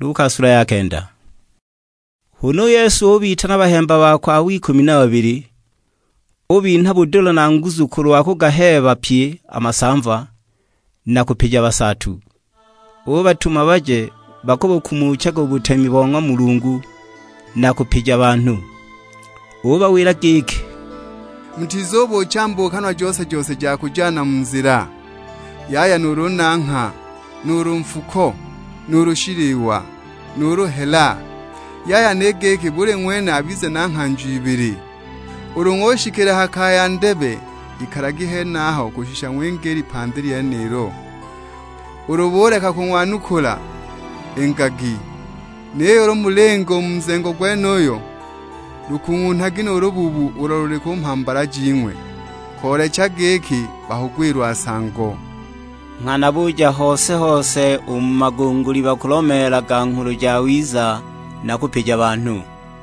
Luka sura ya 9. Huno Yesu obita n'abahemba bakwa 12 obinta budolo na nguzukuru wako gaheba pye amasamva na kupija basatu. Obatuma baje bakobo kumucaga ubutemi bonga Mulungu na kupija abantu. Oba wira gike mutizobo chambo kanwa jose ja kujana mnzira yaya nuru nanka nuru mfuko nuru shiriwa nuru hela yaya negeke bure mwene abize nankanju ibiri urungoshikira hakaya ndebe ikaragihe naho kushisha mwengeri pandiri ya nero uruboreka kunwanukula engagi neyo mulengo mzengo gwenoyo rukuntagino urububu urarure kumpambara jingwe kore cageki bahugwirwa sango nkana buja hose umagunguri bakulomera gankuru jawiza nakupija abantu.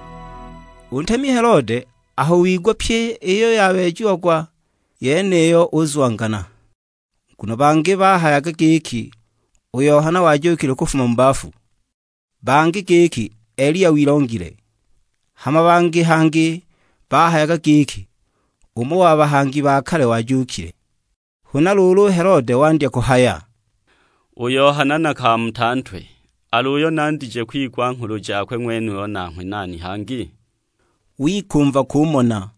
Untemi Herode aho wigwa pye iyo yabejogwa yeneyo uzwangana kuno bange bahayaga geki Yohana wajukire kufuma mbafu bange geki Eliya wirongire hama bange hangi bahayaga geki umo wabahangi bakare wajukire huna lulu Herode wandya kuhaya Yohana nakamutantwe aluyo nandije kwigwa nkuru jakwe mwene yonankwe nani hangi wikumva kumona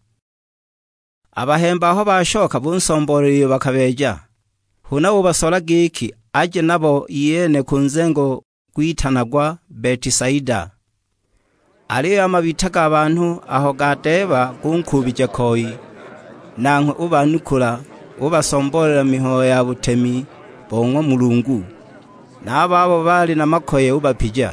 abahemba aho bashoka bunsomboreye bakabeja huna ubasora giki aje nabo yene kunzengo kwitanagwa Betisaida ariyo amabitaga abantu aho gateba kunkubije koyi nankwe ubanukura ubasomborera miho ya butemi bongo Mulungu n'ababo bali namakoye ubapija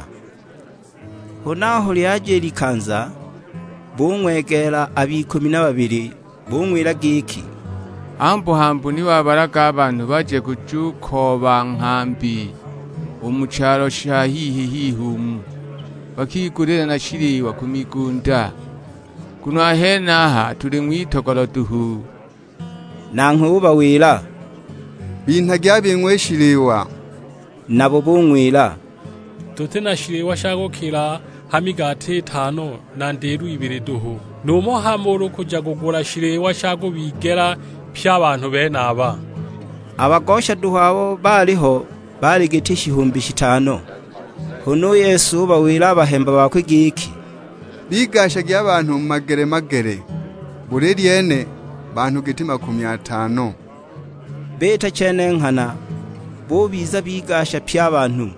hunaho lyaje likanza bumwegera 12 bumwira giki hambu ni wabaraga abantu baje kujukoba nkambi umucaro shahihihumu bakigurira na shiriwa kumigunda kuno ahenaha turi mwitogoro duhu nankwe ubawira bintagya binkweshiriwa nabo bumwira tote na shiriwa shagokira hamigate 5 na nderu 2 duhu numo hamoro kuja gugura shiriwa shago bigera by'abantu benaba abagosha duhabo baliho bali gitishi 5,000 huno Yesu bawira abahemba bakwe giki bigashagiye abantu mu magere buri ryene bantu gitima 50 beta cyane nkana bo biza bigasha by'abantu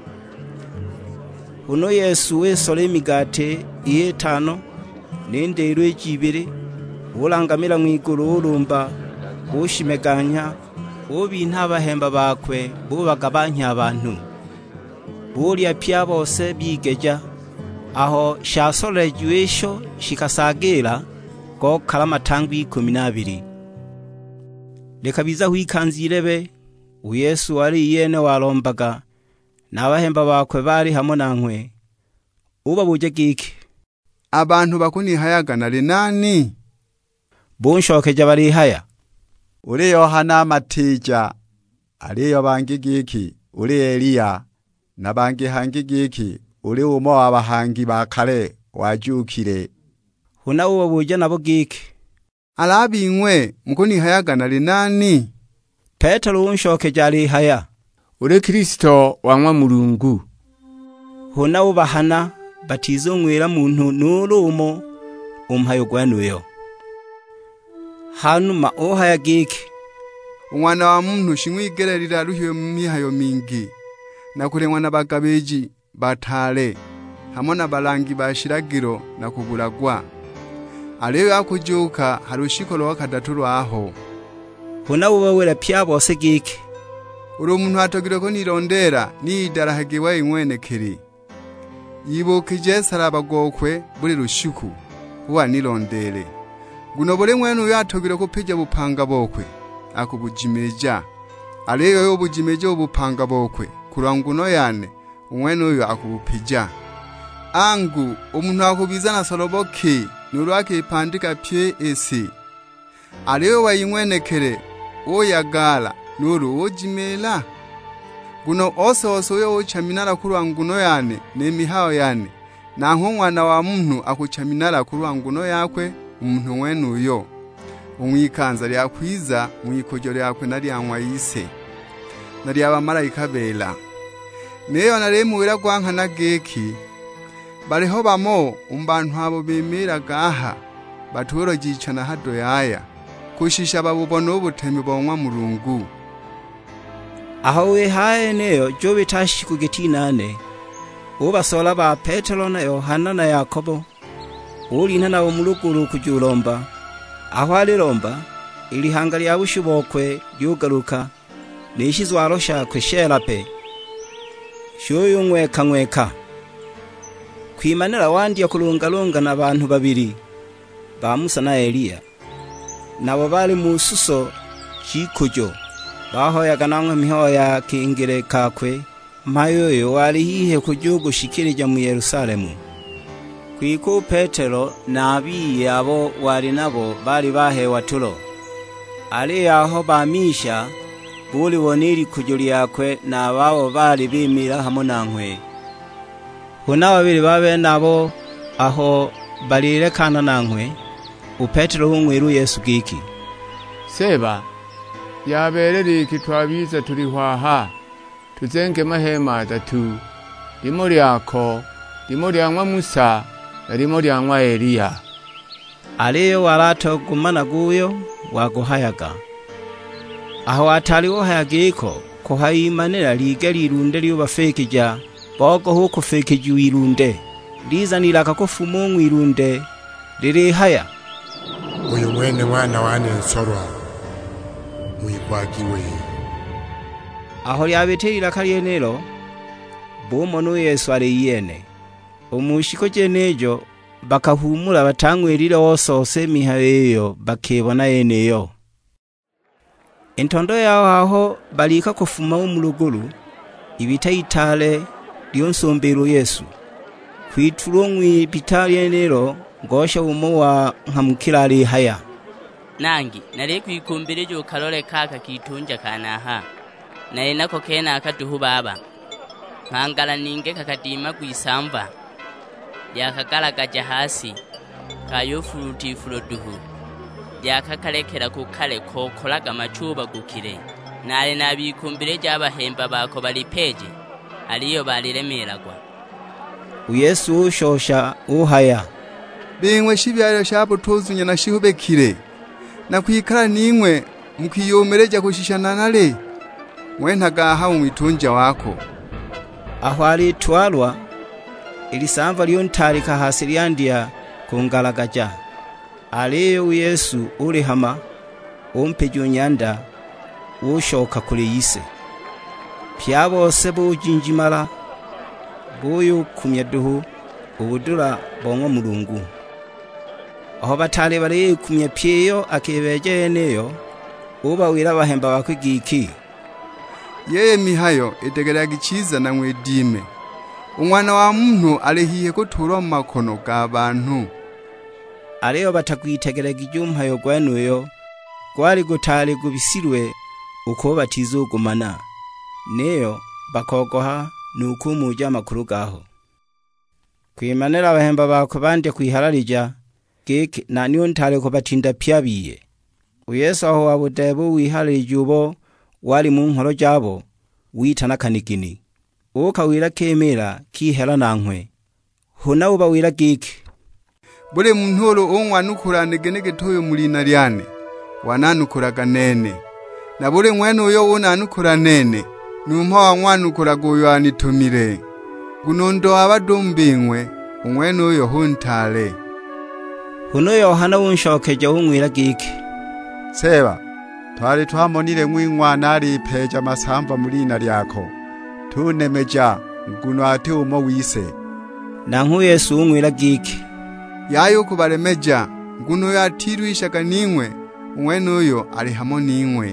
huno Yesu wesole imigate 5 n'inderu 2 ulangamira mwiguru urumba ushimeganya ubinta abahemba bakwe bubagabanya abantu burya pya bose bigeja aho shasole juesho shikasagira ko kalamatangwi 12 leka biza hwikanzirebe Yesu wari yene walombaga n'abahemba bakwe bari hamo nankwe uba buje giki abantu bakunihayagana nani bunshokeje bari haya uri Yohana matija ariyo bangigiki uri Eliya nabangi hangigiki uri umo wabahangi bakare wajukire huna uwo buje nabo giki alabinwe mukunihayagana nani Petero unshokeje ari haya uri Kristo wamwa Mulungu huna ubahana batizumwira muntu nurumo umhayo gwanuyo hanuma ohaya giki umwana wa muntu shimwigererira ruhiyo mihayo mingi nakuremwa n'abagabeji batale hamona balangi bashiragiro nakuguragwa ariyo yakujuka harushikolo wakadaturu aho huna ubawera pyabose giki uri umuntu atogire ko nirondera nidarahagiwe inkwenekeri yibukije sarabagokwe buri rushiku kuba nirondere guno buri mwenu yatogire ko pije bupanga bokwe akubujimeja ariyo yo bujimeje ubupanga bokwe kuranguno yane umwenu uyo akubupija angu umuntu akubizana soroboki nurwake ipandika pye esi ariyo wayinkwenekere oyagala nuru ojimela guno ose uyo uchaminala kulwa nguno yane n'emihayo yane naho umwana wa muntu akuchaminala kulwa nguno yakwe umuntu wenu uyo umwikanza lyakwiza mwikojo lyakwe nalyanywa yise nali abamarayika bela neyo nalemuwira gwankana geki bariho bamo umbantu abo bemera gaha baturo gicana hado yaya kushisha babubona ubutemi bonywa Mulungu. Aho wehaye neyo jo bitashi ku gitinane ubasola ba Petero na Yohana na Yakobo ulina nabo muluguru kujulomba aho aliromba ilihanga lya bushibokwe lyugaruka nishizwaro shakwe sherape shoyo nweka kwimanira wandi yakulungalunga n'abantu babiri ba Musa na Eliya nabo bali mu suso kikujo bahoyaga namwe mihoya kingire kakwe mayoyo wali hihe kujugu shikirija mu Yerusalemu. Kwiku Petero nabi yabo wali nabo bali bahewa tulo ali aho bamisha buli woniri kujuli yakwe na babo bali bimira hamo nankwe. Huna babiri babe nabo aho balirekana nankwe Petero humwiru Yesu giki seba yabereri kitwabiza turi hwaha tuzenge mahema atatu limo lyako limo lyanywa Musa limo lyanywa Eliya. Aliyo walato gumana guyo waguhayaga aho ataliwo hayagiko kuhayimanira ligeli irunde lyubafekija bogo huko fekeju irunde lizanira kakofumo mwirunde liri haya uyu mwene mwana wane nsorwa mwigwagiwe. Aho lyabeterira kalyenero bomono Yesu ari yene umushiko jenejo bakahumura batangwerira wosose mihayeyo bakebona yeneyo entondo yaho aho balika kufuma umuluguru ibitayitale lyonsombero Yesu kwitulongwi bitali yenero ngosha umuwa nkamukirali haya nangi nari kwikumbire jo kalole kaka kitunja kanaha naye nako kena akatuhu baba nkangala ninge kakadima kwisamva yakakalagaja hasi kayofuruti fuloduhu yakakalekera kukale kokolaga machuba gukire nale nabikumbire jabahemba bako balipeje aliyo baliremeragwa. Yesu ushosha uhaya bingwe shibyaro shapo tozunya na shihubekire na kwikara nimwe mukiyomereja kushishana nale wenhaga aho mwitunja wako. Aho ali twalwa ilisamva lyontarika hasi lyandia kungalagaja aliyo Yesu uli hama umpejo nyanda ushoka kule yise pyabose bujinjimala buyu kumyaduhu ubudura bonywa Mulungu. Aho batale bari kumya pyeyo akebeje neyo ubawira bahemba bakwigiki yeye mihayo itegeraga iciza na mwedime umwana wa muntu alihiye kutura mu makono g'abantu. Aliyo batakwitegerega ijumpayo gwenuyo gwari gutali gubisirwe uko batizugumana neyo bakogoha nukumuja amakuru gaho kwimanira abahemba bako bande kwihararija geke na niyo ntale ko batinda pyabiye. Yesu aho wabudebo wihararije ubo wali mu nkoro jabo witana kanigini ukawira kemera kihera nankwe huna uba wira geke bule muntu umwanukuranege toyo mulina lyane wananukuraga nene na bule mwene uyo wonanukura nene numpa wamwanukuraga uyo anitumire gunondo abadombingwe umwene uyo huntale. Huno Yohana unshokeje umwira geke seba twari twamonire mw'inwana ari peja masamba mulina lyako tunemeja nguno ati umo wise nanku Yesu umwira geke yayo kubaremeja nguno yatirwishaga nimwe umwene uyo ari hamo nimwe.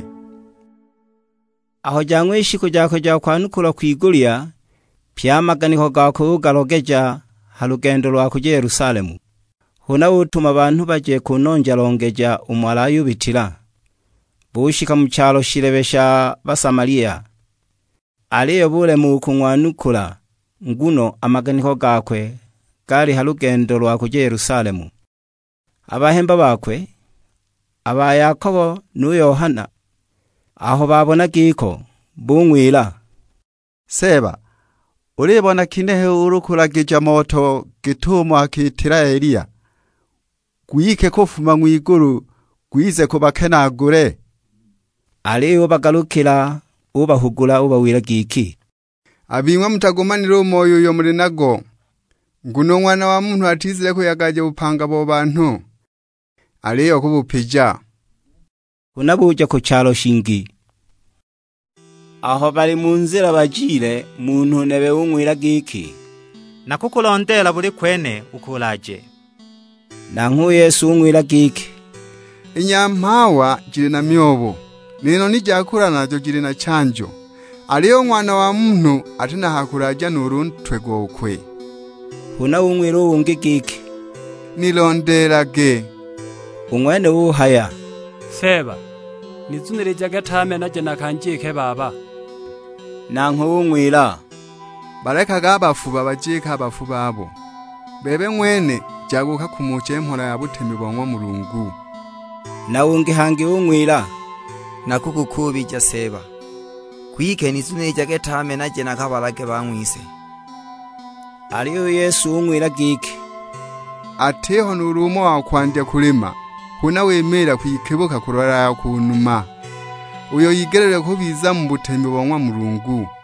Aho jangwe ishiko jako ja kwanukura kwigulya pyamaganiko gako galogeja halugendo lwa kuje Yerusalemu huna utuma abantu baje kunonja longeja umwalayo bitira bushika mu cyaro shirebesha basamariya aliyo bulemu kung'wanukula nguno amaganiko gakwe gali halugendo lwa kuja Yerusalemu. Abahemba bakwe aba Yakobo nu Yohana aho babona giko bungwila, Seba, ulibona kinehe urukula gija moto gitumwa kitira Eliya gwike kufuma mw'iguru gwize kubakenagure. aliyo bagalukila ubahugula ubawila giki, abimwa mutagomanira umoyo uyo muri nago, nguno mwana wa muntu atizire ko yagaje upanga bo bantu aliyo kubupija. unabuja ku cyalo shingi. Aho bali mu nzira bajire muntu nebe ungwira giki, nakukulondela buli kwene ukulaje. nanku Yesu ungwira giki, Inyampawa jiri na myobo, nino nijakura najo jiri na chanjo, aliyo mwana wa muntu atina hakuraja nuruntwe gokwe. huna ungwira ungi giki, Nilonderage. umwene uhaya, Seba, nizunire jagatame naje nakanjike baba. nanku ungwira, Barekaga abafu babajika abafu babo. Bebe mwene jaguka kumuche mpora ya butemi bwa Mulungu. na ungi hangi ungwira, nakukukubija Seba, kwike nizunire jagatame naje nakabalage bamwise. aliyo Yesu ungwira giki, Ateho nurumo wa kwandya kulima, huna wemera kwikibuka kurora kunuma. Uyo yigerere ko biza mu butemi bwa Mulungu.